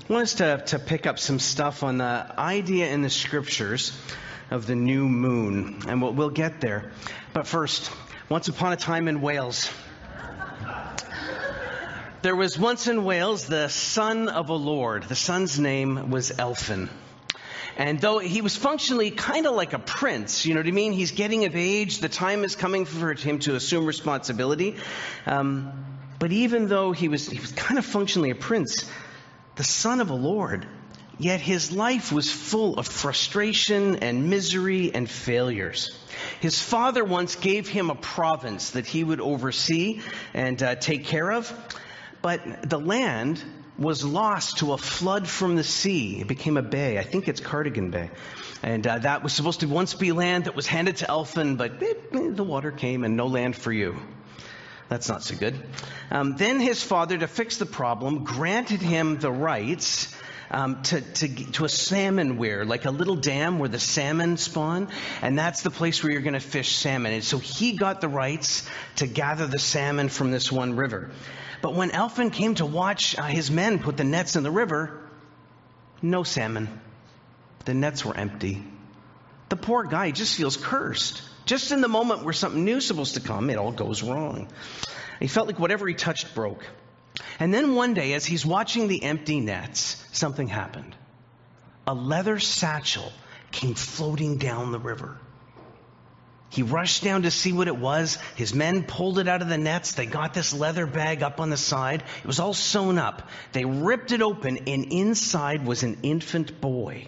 I want us to pick up some stuff on the idea in the scriptures of the new moon, and we'll get there. But first, once upon a time in Wales, there was once in Wales the son of a lord. The son's name was Elphin. And though he was functionally kind of like a prince, you know what I mean? He's getting of age. The time is coming for him to assume responsibility. But even though he was kind of functionally a prince, the son of a lord, yet his life was full of frustration and misery and failures. His father once gave him a province that he would oversee and take care of, but the land was lost to a flood from the sea. It became a bay. I think it's Cardigan Bay. And that was supposed to once be land that was handed to Elphin, but the water came and no land for you. That's not so good. Then his father, to fix the problem, granted him the rights to a salmon weir, like a little dam where the salmon spawn, and that's the place where you're going to fish salmon. And so he got the rights to gather the salmon from this one river. But when Elphin came to watch his men put the nets in the river, no salmon. The nets were empty. The poor guy just feels cursed. Just in the moment where something new is supposed to come, it all goes wrong. He felt like whatever he touched broke. And then one day, as he's watching the empty nets, something happened. A leather satchel came floating down the river. He rushed down to see what it was. His men pulled it out of the nets. They got this leather bag up on the side. It was all sewn up. They ripped it open, and inside was an infant boy.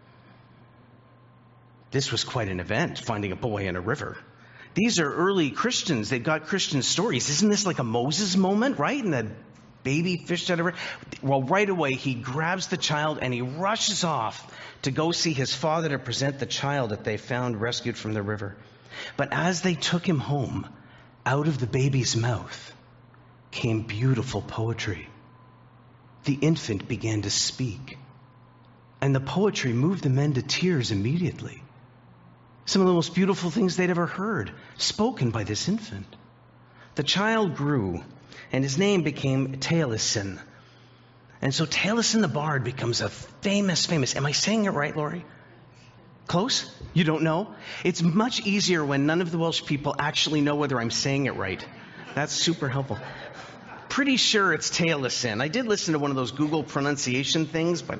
This was quite an event, finding a boy in a river. These are early Christians. They've got Christian stories. Isn't this like a Moses moment, right? And the baby fished out of river. Well, right away, he grabs the child and he rushes off to go see his father to present the child that they found rescued from the river. But as they took him home, out of the baby's mouth came beautiful poetry. The infant began to speak, and the poetry moved the men to tears immediately. Some of the most beautiful things they'd ever heard, spoken by this infant. The child grew, and his name became Taliesin. And so Taliesin the bard becomes a famous, am I saying it right, Laurie? Close? You don't know? It's much easier when none of the Welsh people actually know whether I'm saying it right. That's super helpful. Pretty sure it's Taliesin. I did listen to one of those Google pronunciation things, but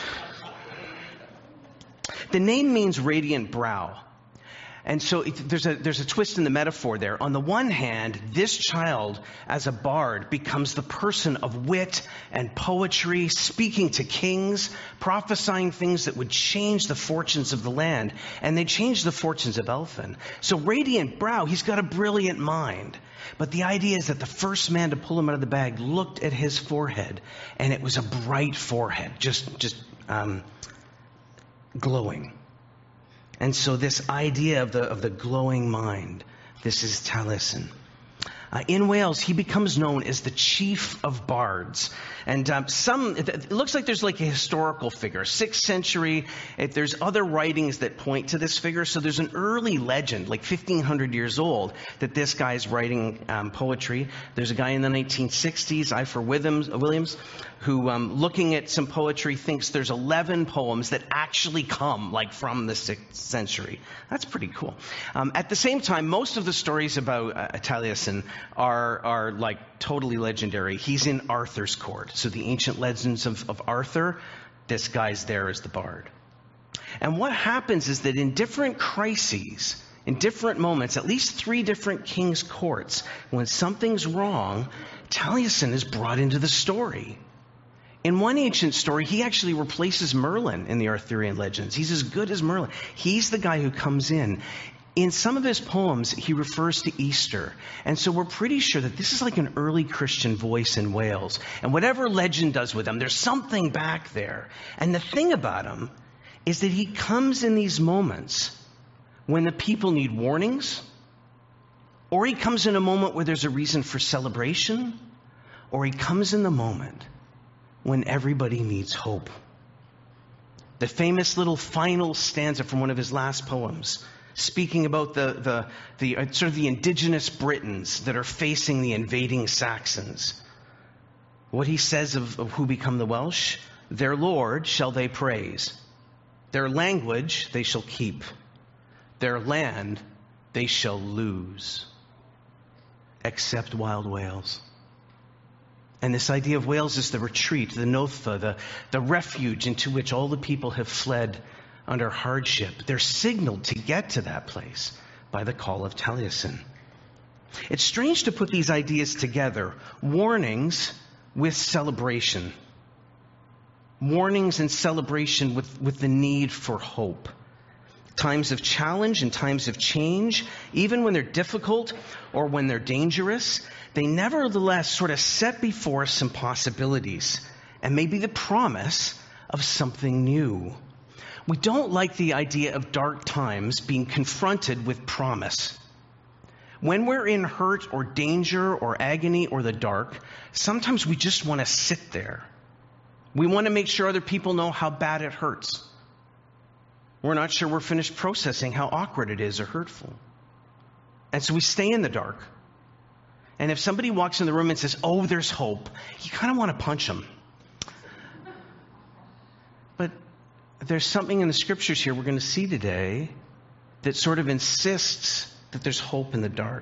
the name means radiant brow. And so there's a twist in the metaphor there. On the one hand, this child, as a bard, becomes the person of wit and poetry, speaking to kings, prophesying things that would change the fortunes of the land. And they changed the fortunes of Elphin. So radiant brow, he's got a brilliant mind. But the idea is that the first man to pull him out of the bag looked at his forehead, and it was a bright forehead, just glowing. And so this idea of the glowing mind, this is Taliesin. In Wales, he becomes known as the chief of bards. And it looks like there's like a historical figure, 6th century. There's other writings that point to this figure. So there's an early legend, like 1,500 years old, that this guy's writing poetry. There's a guy in the 1960s, Ifor Williams, who, looking at some poetry, thinks there's 11 poems that actually come like from the 6th century. That's pretty cool. At the same time, most of the stories about Taliesin are like totally legendary. He's in Arthur's court. So the ancient legends of Arthur, this guy's there as the bard. And what happens is that in different crises, in different moments, at least 3 different kings' courts, when something's wrong, Taliesin is brought into the story. In one ancient story, he actually replaces Merlin in the Arthurian legends. He's as good as Merlin. He's the guy who comes in. In some of his poems, he refers to Easter. And so we're pretty sure that this is like an early Christian voice in Wales. And whatever legend does with him, there's something back there. And the thing about him is that he comes in these moments when the people need warnings, or he comes in a moment where there's a reason for celebration, or he comes in the moment when everybody needs hope. The famous little final stanza from one of his last poems, speaking about the sort of the indigenous Britons that are facing the invading Saxons. What he says of who become the Welsh, Their Lord shall they praise. Their language they shall keep. Their land they shall lose. Except wild Wales. And this idea of Wales is the retreat, the Notha, the refuge into which all the people have fled under hardship. They're signaled to get to that place by the call of Taliesin. It's strange to put these ideas together, warnings with celebration. Warnings and celebration with the need for hope. Times of challenge and times of change, even when they're difficult or when they're dangerous, they nevertheless sort of set before us some possibilities and maybe the promise of something new. We don't like the idea of dark times being confronted with promise. When we're in hurt or danger or agony or the dark, sometimes we just want to sit there. We want to make sure other people know how bad it hurts. We're not sure we're finished processing how awkward it is or hurtful. And so we stay in the dark. And if somebody walks in the room and says, "Oh, there's hope," you kind of want to punch them. But there's something in the scriptures here we're going to see today that sort of insists that there's hope in the dark.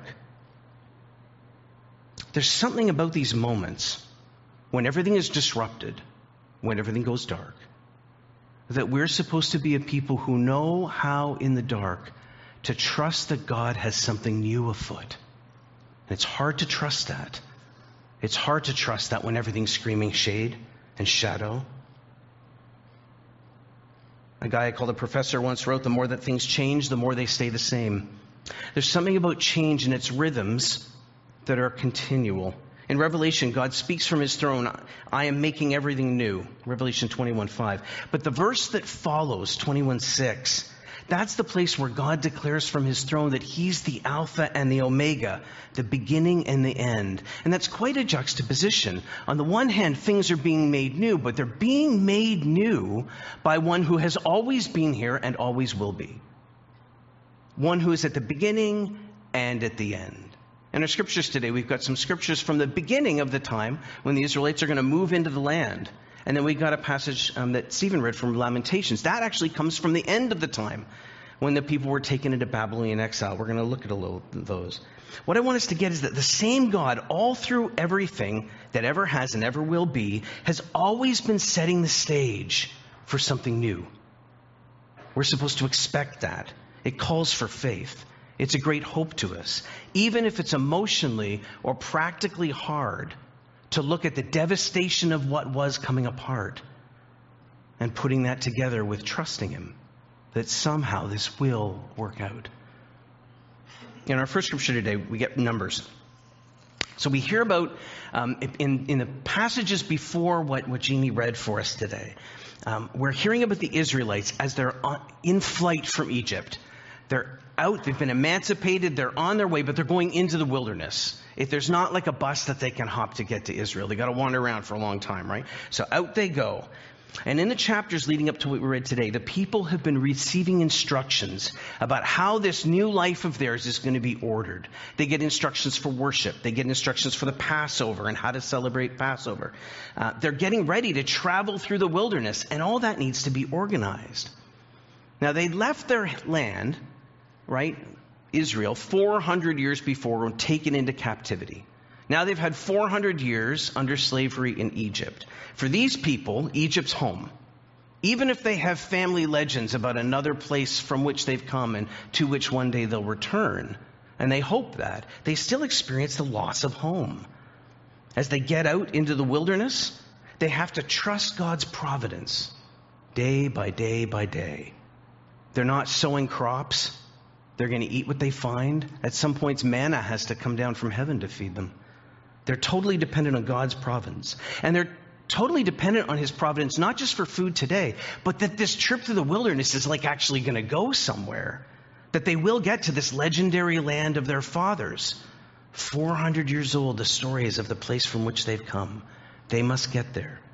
There's something about these moments when everything is disrupted, when everything goes dark, that we're supposed to be a people who know how in the dark to trust that God has something new afoot. And it's hard to trust that. It's hard to trust that when everything's screaming shade and shadow. A guy I called a professor once wrote, "The more that things change, the more they stay the same." There's something about change and its rhythms that are continual. In Revelation, God speaks from his throne, "I am making everything new." Revelation 21:5. But the verse that follows, 21:6, that's the place where God declares from his throne that he's the Alpha and the Omega, the beginning and the end. And that's quite a juxtaposition. On the one hand, things are being made new, but they're being made new by one who has always been here and always will be. One who is at the beginning and at the end. In our scriptures today, we've got some scriptures from the beginning of the time when the Israelites are going to move into the land. And then we got a passage that Stephen read from Lamentations. That actually comes from the end of the time when the people were taken into Babylonian exile. We're going to look at a little of those. What I want us to get is that the same God, all through everything that ever has and ever will be, has always been setting the stage for something new. We're supposed to expect that. It calls for faith. It's a great hope to us, even if it's emotionally or practically hard to look at the devastation of what was coming apart and putting that together with trusting him that somehow this will work out. In our first scripture today, we get Numbers. So we hear about, in the passages before what Jeannie read for us today, we're hearing about the Israelites as they're in flight from Egypt. They're out, they've been emancipated, they're on their way, but they're going into the wilderness. If there's not like a bus that they can hop to get to Israel, they got to wander around for a long time, right? So out they go. And in the chapters leading up to what we read today, the people have been receiving instructions about how this new life of theirs is going to be ordered. They get instructions for worship. They get instructions for the Passover and how to celebrate Passover. They're getting ready to travel through the wilderness, and all that needs to be organized. Now, they left their land, right, Israel, 400 years before, and taken into captivity. Now they've had 400 years under slavery in Egypt. For these people, Egypt's home. Even if they have family legends about another place from which they've come and to which one day they'll return, and they hope that, they still experience the loss of home. As they get out into the wilderness, they have to trust God's providence day by day by day. They're not sowing crops. They're going to eat what they find. At some points, manna has to come down from heaven to feed them. They're totally dependent on God's providence. And they're totally dependent on his providence, not just for food today, but that this trip through the wilderness is like actually going to go somewhere. That they will get to this legendary land of their fathers. 400 years old, the story is of the place from which they've come. They must get there.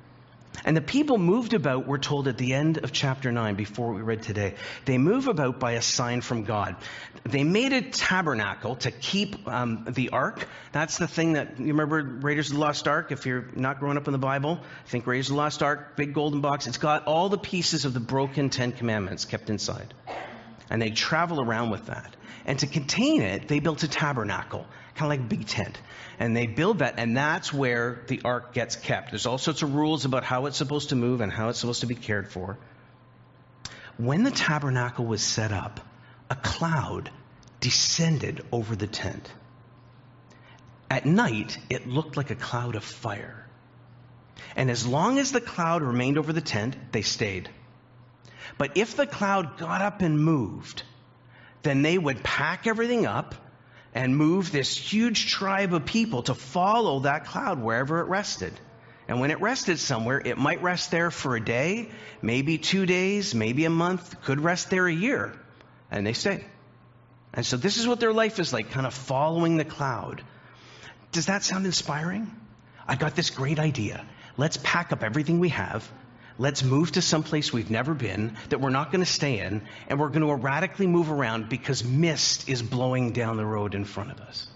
And the people moved about, we're told at the end of chapter 9, before we read today, they move about by a sign from God. They made a tabernacle to keep the ark. That's the thing that, you remember Raiders of the Lost Ark? If you're not growing up in the Bible, think Raiders of the Lost Ark, big golden box. It's got all the pieces of the broken 10 Commandments kept inside. And they travel around with that. And to contain it, they built a tabernacle, kind of like a big tent. And they build that, and that's where the ark gets kept. There's all sorts of rules about how it's supposed to move and how it's supposed to be cared for. When the tabernacle was set up, a cloud descended over the tent. At night, it looked like a cloud of fire. And as long as the cloud remained over the tent, they stayed. But if the cloud got up and moved, then they would pack everything up and move this huge tribe of people to follow that cloud wherever it rested. And when it rested somewhere, it might rest there for a day, maybe 2 days, maybe a month, could rest there a year. And they stay. And so this is what their life is like, kind of following the cloud. Does that sound inspiring? I got this great idea. Let's pack up everything we have. Let's move to someplace we've never been, that we're not going to stay in, and we're going to erratically move around because mist is blowing down the road in front of us.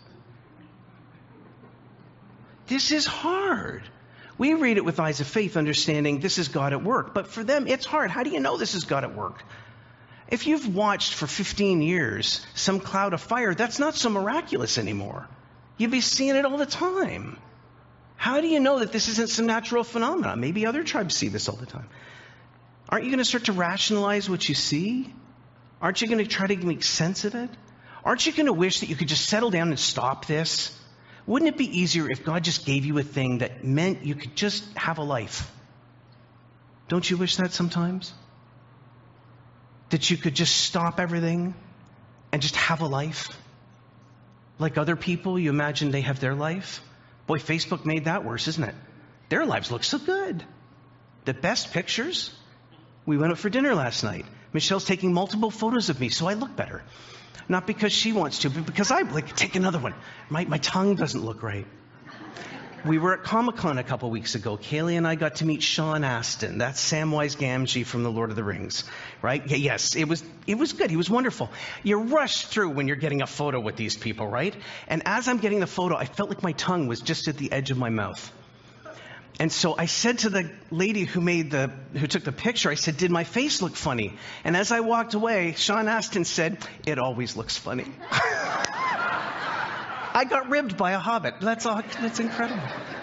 This is hard. We read it with eyes of faith, understanding this is God at work. But for them, it's hard. How do you know this is God at work? If you've watched for 15 years some cloud of fire, that's not so miraculous anymore. You'd be seeing it all the time. How do you know that this isn't some natural phenomenon? Maybe other tribes see this all the time. Aren't you going to start to rationalize what you see? Aren't you going to try to make sense of it? Aren't you going to wish that you could just settle down and stop this? Wouldn't it be easier if God just gave you a thing that meant you could just have a life? Don't you wish that sometimes? That you could just stop everything and just have a life? Like other people, you imagine they have their life? Boy, Facebook made that worse, isn't it? Their lives look so good. The best pictures. We went out for dinner last night. Michelle's taking multiple photos of me, so I look better. Not because she wants to, but because I like take another one. My tongue doesn't look right. We were at Comic-Con a couple weeks ago. Kaylee and I got to meet Sean Astin. That's Samwise Gamgee from The Lord of the Rings, right? Yes, it was good. He was wonderful. You rush through when you're getting a photo with these people, right? And as I'm getting the photo, I felt like my tongue was just at the edge of my mouth. And so I said to the lady who took the picture, I said, "Did my face look funny?" And as I walked away, Sean Astin said, "It always looks funny." I got ribbed by a hobbit. That's incredible.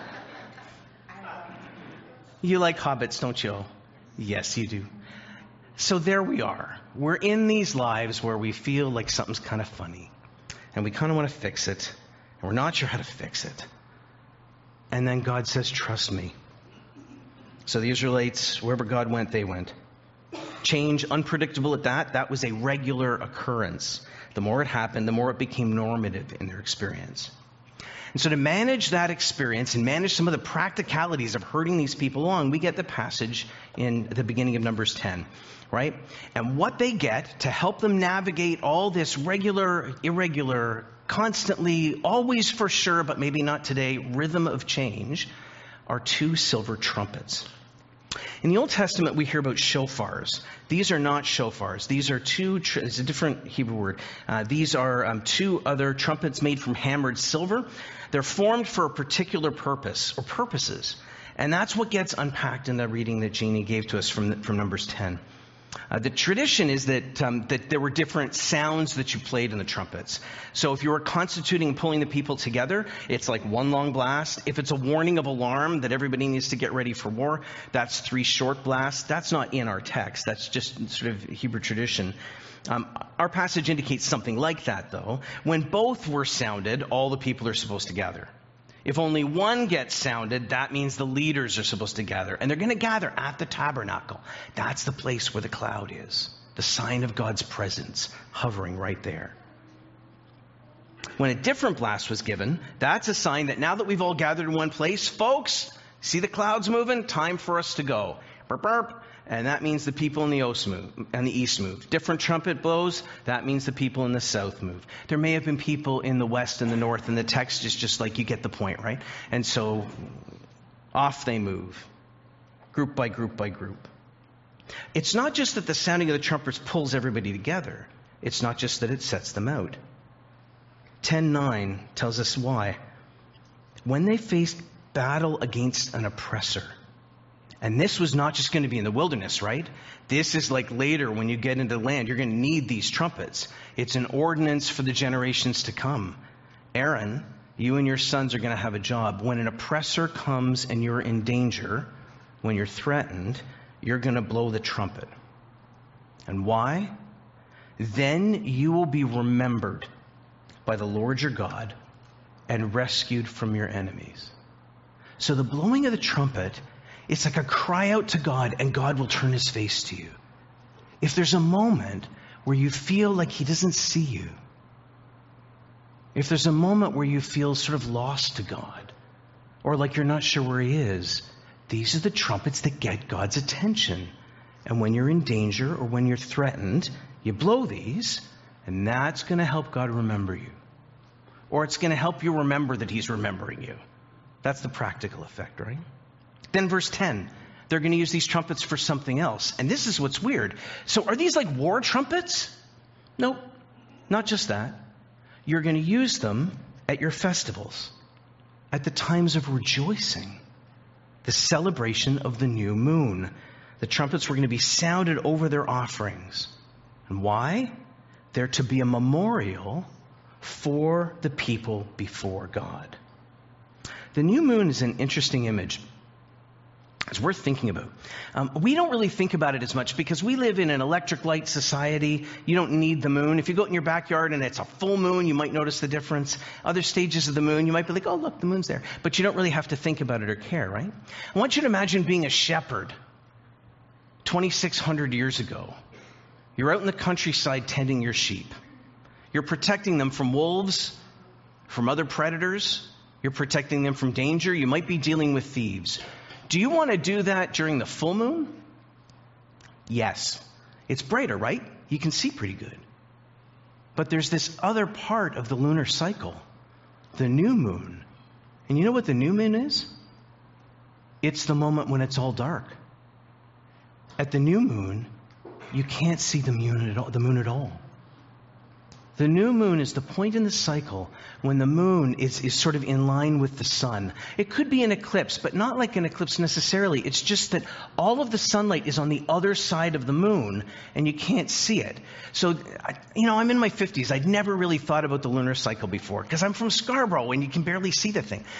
You like hobbits, don't you? Yes, you do. So there we are. We're in these lives where we feel like something's kind of funny. And we kind of want to fix it. And we're not sure how to fix it. And then God says, "Trust me." So the Israelites, wherever God went, they went. Change, unpredictable at that. That was a regular occurrence. The more it happened, the more it became normative in their experience. And so to manage that experience and manage some of the practicalities of herding these people along, we get the passage in the beginning of Numbers 10, right? And what they get to help them navigate all this regular, irregular, constantly, always for sure, but maybe not today, rhythm of change are 2 silver trumpets. In the Old Testament, we hear about shofars. These are not shofars. These are it's a different Hebrew word. These are 2 other trumpets made from hammered silver. They're formed for a particular purpose or purposes. And that's what gets unpacked in the reading that Jeannie gave to us from Numbers 10. The tradition is that there were different sounds that you played in the trumpets. So if you were constituting and pulling the people together, it's like 1 long blast. If it's a warning of alarm that everybody needs to get ready for war, that's 3 short blasts. That's not in our text. That's just sort of Hebrew tradition. Our passage indicates something like that, though. When both were sounded, all the people are supposed to gather. If only one gets sounded, that means the leaders are supposed to gather. And they're going to gather at the tabernacle. That's the place where the cloud is. The sign of God's presence hovering right there. When a different blast was given, that's a sign that now that we've all gathered in one place, folks, see the clouds moving? Time for us to go. Burp, burp. And that means the people in the east move. Different trumpet blows, that means the people in the south move. There may have been people in the west and the north, and the text is just like, you get the point, right? And so off they move. group by group by group. It's not just that the sounding of the trumpets pulls everybody together. It's not just that it sets them out. 10:9 tells us why. When they faced battle against an oppressor, and this was not just going to be in the wilderness, right? This is like later when you get into the land, you're going to need these trumpets. It's an ordinance for the generations to come. Aaron, you and your sons are going to have a job. When an oppressor comes and you're in danger, when you're threatened, you're going to blow the trumpet. And why? Then you will be remembered by the Lord your God and rescued from your enemies. So the blowing of the trumpet, it's like a cry out to God, and God will turn his face to you. If there's a moment where you feel like he doesn't see you, if there's a moment where you feel sort of lost to God, or like you're not sure where he is, these are the trumpets that get God's attention. And when you're in danger or when you're threatened, you blow these, and that's going to help God remember you. Or it's going to help you remember that he's remembering you. That's the practical effect, right? Then verse 10, they're going to use these trumpets for something else. And this is what's weird. So are these like war trumpets? Nope, not just that. You're going to use them at your festivals, at the times of rejoicing, the celebration of the new moon. The trumpets were going to be sounded over their offerings. And why? They're to be a memorial for the people before God. The new moon is an interesting image. It's worth thinking about. We don't really think about it as much because we live in an electric light society. You don't need the moon. If you go out in your backyard and it's a full moon, you might notice the difference. Other stages of the moon, you might be like, oh, look, the moon's there. But you don't really have to think about it or care, right? I want you to imagine being a shepherd 2,600 years ago. You're out in the countryside tending your sheep. You're protecting them from wolves, from other predators. You're protecting them from danger. You might be dealing with thieves. Do you want to do that during the full moon? Yes. It's brighter, right? You can see pretty good. But there's this other part of the lunar cycle, the new moon. And you know what the new moon is? It's the moment when it's all dark. At the new moon, you can't see the moon at all. The new moon is the point in the cycle when the moon is sort of in line with the sun. It could be an eclipse, but not like an eclipse necessarily. It's just that all of the sunlight is on the other side of the moon, and you can't see it. So, I'm in my 50s. I'd never really thought about the lunar cycle before, because I'm from Scarborough, and you can barely see the thing.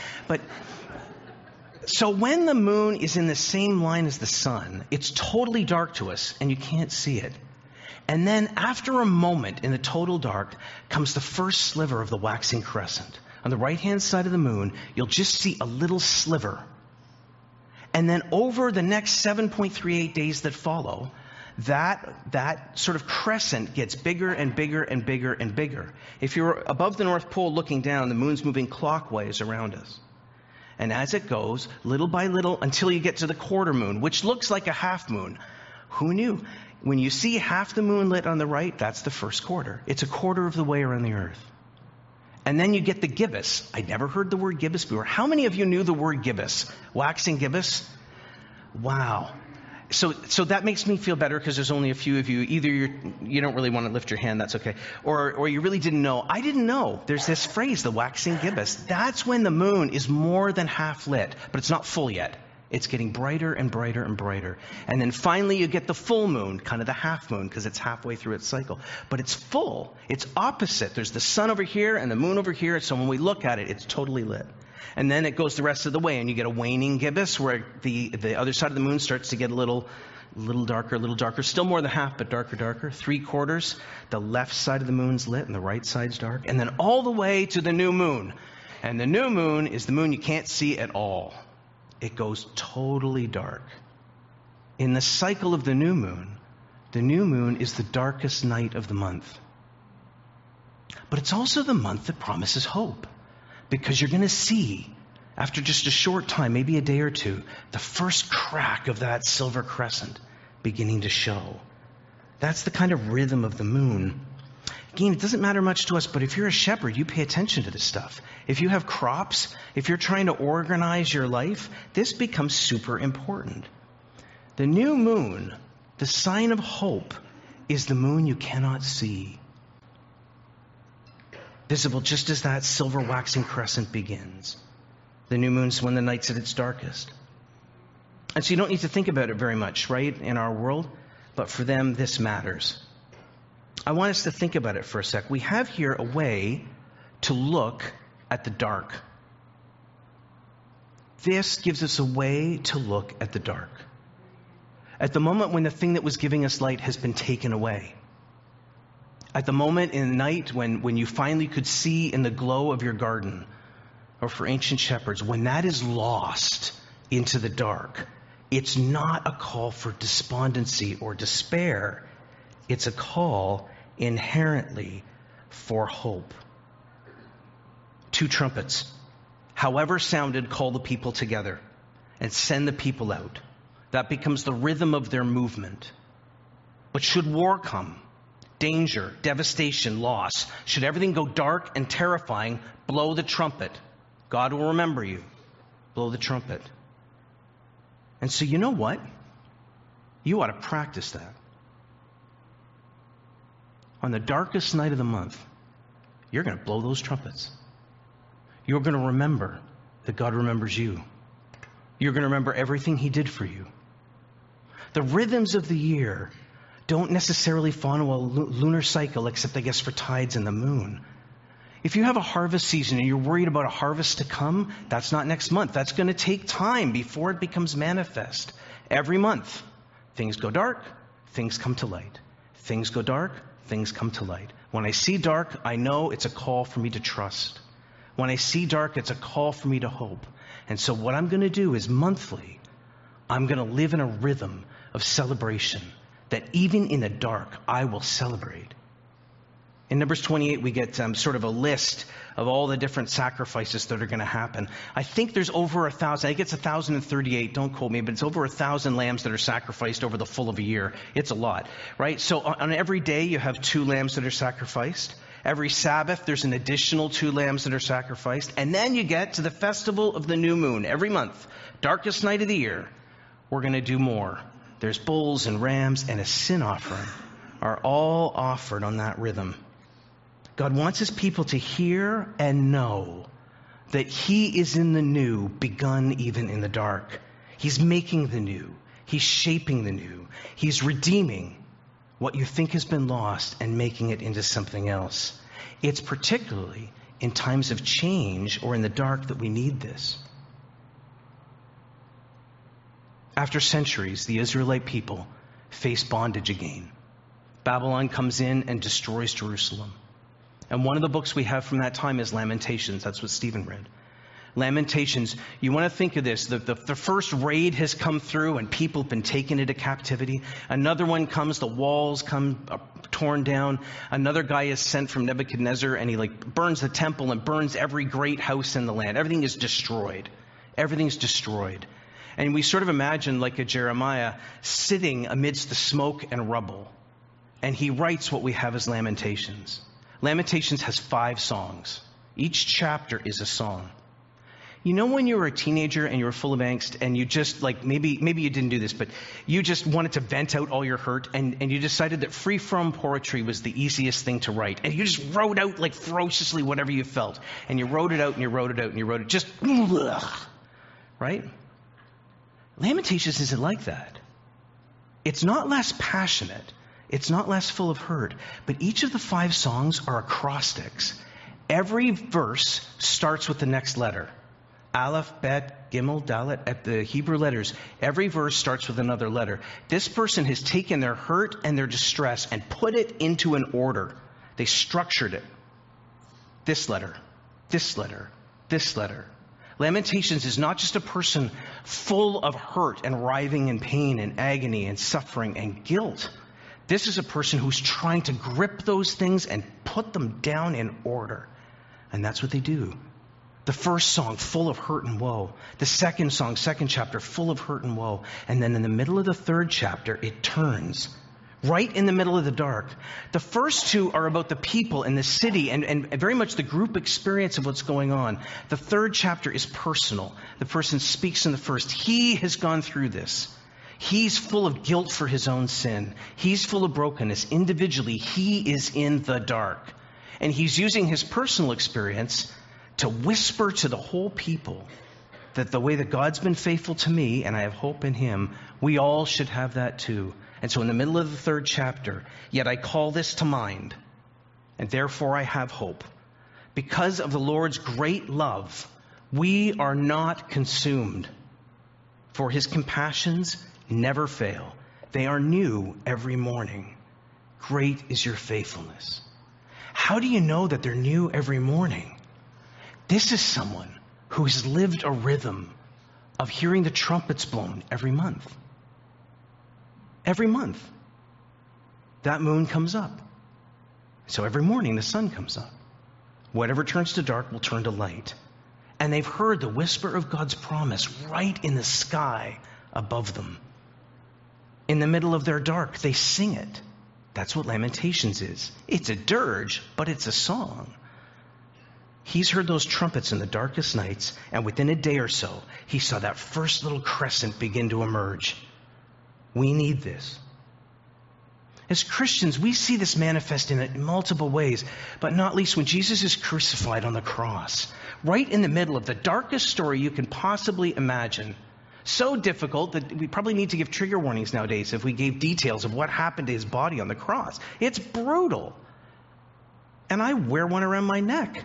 So when the moon is in the same line as the sun, it's totally dark to us, and you can't see it. And then after a moment in the total dark comes the first sliver of the waxing crescent. On the right-hand side of the moon, you'll just see a little sliver. And then over the next 7.38 days that follow, that sort of crescent gets bigger and bigger and bigger and bigger. If you're above the North Pole looking down, the moon's moving clockwise around us. And as it goes, little by little, until you get to the quarter moon, which looks like a half moon. Who knew? When you see half the moon lit on the right, that's the first quarter. It's a quarter of the way around the earth. And then you get the gibbous. I'd never heard the word gibbous before. How many of you knew the word gibbous? Waxing gibbous? Wow. So that makes me feel better because there's only a few of you. Either you don't really want to lift your hand, that's okay. Or you really didn't know. I didn't know. There's this phrase, the waxing gibbous. That's when the moon is more than half lit, but it's not full yet. It's getting brighter and brighter and brighter. And then finally you get the full moon, kind of the half moon, because it's halfway through its cycle. But it's full. It's opposite. There's the sun over here and the moon over here. So when we look at it, it's totally lit. And then it goes the rest of the way, and you get a waning gibbous where the other side of the moon starts to get a little darker. Still more than half, but darker. 3/4. The left side of the moon's lit and the right side's dark. And then all the way to the new moon. And the new moon is the moon you can't see at all. It goes totally dark. In the cycle of the new moon is the darkest night of the month. But it's also the month that promises hope, because you're going to see, after just a short time, maybe a day or two, the first crack of that silver crescent beginning to show. That's the kind of rhythm of the moon. Again, it doesn't matter much to us, but if you're a shepherd, you pay attention to this stuff. If you have crops, if you're trying to organize your life, this becomes super important. The new moon, the sign of hope, is the moon you cannot see. Visible just as that silver waxing crescent begins. The new moon's when the night's at its darkest. And so you don't need to think about it very much, right, in our world, but for them, this matters. I want us to think about it for a sec. We have here a way to look at the dark. This gives us a way to look at the dark. At the moment when the thing that was giving us light has been taken away. At the moment in the night when you finally could see in the glow of your garden, or for ancient shepherds, when that is lost into the dark, it's not a call for despondency or despair. It's a call inherently for hope. 2 trumpets, however sounded, call the people together and send the people out. That becomes the rhythm of their movement. But should war come, danger, devastation, loss, should everything go dark and terrifying, blow the trumpet. God will remember you. Blow the trumpet. And so you know what? You ought to practice that. On the darkest night of the month, you're going to blow those trumpets. You're going to remember that God remembers you. You're going to remember everything he did for you. The rhythms of the year don't necessarily follow a lunar cycle, except I guess for tides and the moon. If you have a harvest season and you're worried about a harvest to come, that's not next month. That's going to take time before it becomes manifest. Every month, things go dark, things come to light. Things go dark, things come to light. When I see dark, I know it's a call for me to trust. When I see dark, it's a call for me to hope. And so what I'm going to do is monthly, I'm going to live in a rhythm of celebration that even in the dark, I will celebrate. In Numbers 28, we get sort of a list of all the different sacrifices that are going to happen. I think there's over 1,000. I think it's 1,038. Don't quote me, but it's over 1,000 lambs that are sacrificed over the full of a year. It's a lot, right? So on every day, you have 2 lambs that are sacrificed. Every Sabbath, there's an additional 2 lambs that are sacrificed. And then you get to the festival of the new moon. Every month, darkest night of the year, we're going to do more. There's bulls and rams and a sin offering are all offered on that rhythm. God wants his people to hear and know that he is in the new, begun even in the dark. He's making the new. He's shaping the new. He's redeeming what you think has been lost and making it into something else. It's particularly in times of change or in the dark that we need this. After centuries, the Israelite people face bondage again. Babylon comes in and destroys Jerusalem. And one of the books we have from that time is Lamentations. That's what Stephen read. Lamentations, you want to think of this. The first raid has come through and people have been taken into captivity. Another one comes, the walls come torn down. Another guy is sent from Nebuchadnezzar and he burns the temple and burns every great house in the land. Everything is destroyed. Everything's destroyed. And we sort of imagine like a Jeremiah sitting amidst the smoke and rubble. And he writes what we have as Lamentations. Lamentations has 5 songs. Each chapter is a song. You know when you were a teenager and you were full of angst and you just maybe you didn't do this, but you just wanted to vent out all your hurt and you decided that free-from poetry was the easiest thing to write. And you just wrote out ferociously whatever you felt. And you wrote it out and you wrote it out and you wrote it just, right? Lamentations isn't like that. It's not less passionate. It's not less full of hurt, but each of the 5 songs are acrostics. Every verse starts with the next letter. Aleph, Bet, Gimel, Dalet, at the Hebrew letters. Every verse starts with another letter. This person has taken their hurt and their distress and put it into an order. They structured it. This letter, this letter, this letter. Lamentations is not just a person full of hurt and writhing in pain and agony and suffering and guilt. This is a person who's trying to grip those things and put them down in order. And that's what they do. The first song, full of hurt and woe. The second song, second chapter, full of hurt and woe. And then in the middle of the third chapter, it turns. Right in the middle of the dark. The first 2 are about the people in the city and very much the group experience of what's going on. The third chapter is personal. The person speaks in the first. He has gone through this. He's full of guilt for his own sin. He's full of brokenness. Individually, he is in the dark. And he's using his personal experience to whisper to the whole people that the way that God's been faithful to me, and I have hope in him, we all should have that too. And so in the middle of the 3rd chapter, yet I call this to mind, and therefore I have hope. Because of the Lord's great love, we are not consumed, for his compassions never fail. They are new every morning. Great is your faithfulness. How do you know that they're new every morning? This is someone who has lived a rhythm of hearing the trumpets blown every month. Every month, that moon comes up. So every morning the sun comes up. Whatever turns to dark will turn to light. And they've heard the whisper of God's promise right in the sky above them. In the middle of their dark, they sing it. That's what Lamentations is. It's a dirge, but it's a song. He's heard those trumpets in the darkest nights, and within a day or so, he saw that first little crescent begin to emerge. We need this. As Christians, we see this manifest in multiple ways, but not least when Jesus is crucified on the cross, right in the middle of the darkest story you can possibly imagine. So difficult that we probably need to give trigger warnings nowadays if we gave details of what happened to his body on the cross. It's brutal. And I wear one around my neck.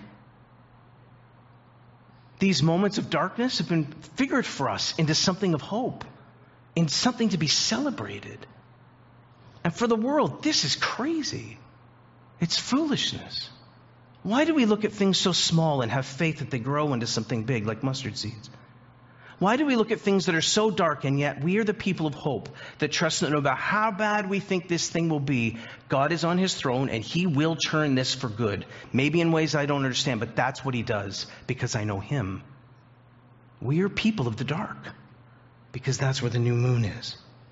These moments of darkness have been figured for us into something of hope, in something to be celebrated. And for the world, this is crazy. It's foolishness. Why do we look at things so small and have faith that they grow into something big like mustard seeds? Why do we look at things that are so dark and yet we are the people of hope that trust that no matter how bad we think this thing will be, God is on his throne and he will turn this for good. Maybe in ways I don't understand, but that's what he does because I know him. We are people of the dark because that's where the new moon is.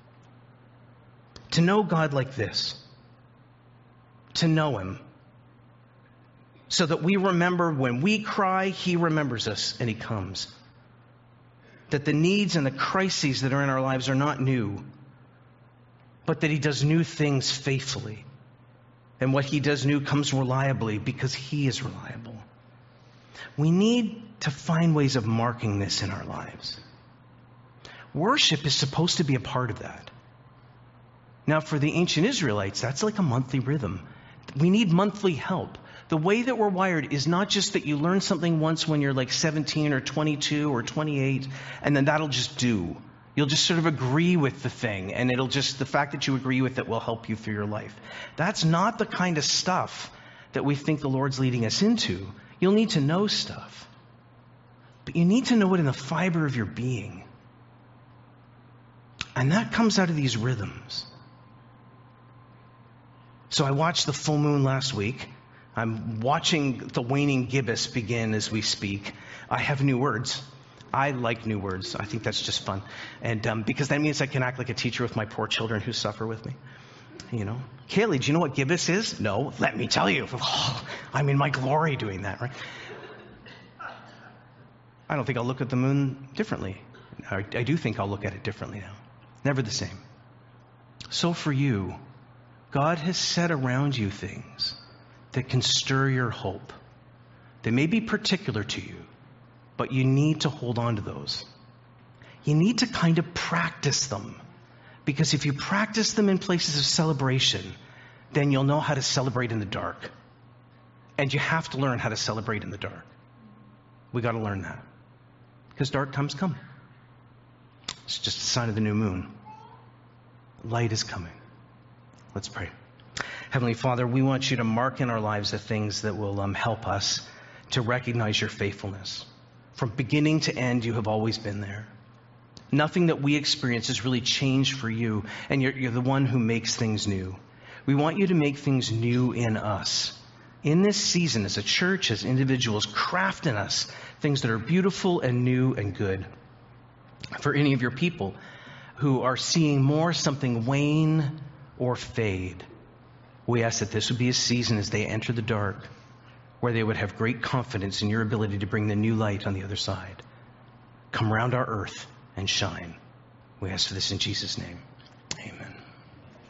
To know God like this, to know him, so that we remember when we cry, he remembers us and he comes. That the needs and the crises that are in our lives are not new, but that he does new things faithfully. And what he does new comes reliably because he is reliable. We need to find ways of marking this in our lives. Worship is supposed to be a part of that. Now, for the ancient Israelites, that's like a monthly rhythm. We need monthly help. The way that we're wired is not just that you learn something once when you're like 17 or 22 or 28, and then that'll just do. You'll just sort of agree with the thing, and it'll just, the fact that you agree with it will help you through your life. That's not the kind of stuff that we think the Lord's leading us into. You'll need to know stuff. But you need to know it in the fiber of your being. And that comes out of these rhythms. So I watched the full moon last week. I'm watching the waning gibbous begin as we speak. I have new words. I like new words. I think that's just fun. And because that means I can act like a teacher with my poor children who suffer with me. You know, Kaylee, do you know what gibbous is? No, let me tell you. Oh, I'm in my glory doing that, right? I don't think I'll look at the moon differently. I do think I'll look at it differently now. Never the same. So for you, God has set around you things that can stir your hope. They may be particular to you, but you need to hold on to those. You need to kind of practice them. Because if you practice them in places of celebration, then you'll know how to celebrate in the dark. And you have to learn how to celebrate in the dark. We got to learn that. Because dark times come. It's just a sign of the new moon. Light is coming. Let's pray. Heavenly Father, we want you to mark in our lives the things that will help us to recognize your faithfulness. From beginning to end, you have always been there. Nothing that we experience has really changed for you, and you're the one who makes things new. We want you to make things new in us. In this season, as a church, as individuals, craft in us things that are beautiful and new and good. For any of your people who are seeing more something wane or fade, we ask that this would be a season as they enter the dark where they would have great confidence in your ability to bring the new light on the other side. Come round our earth and shine. We ask for this in Jesus' name. Amen.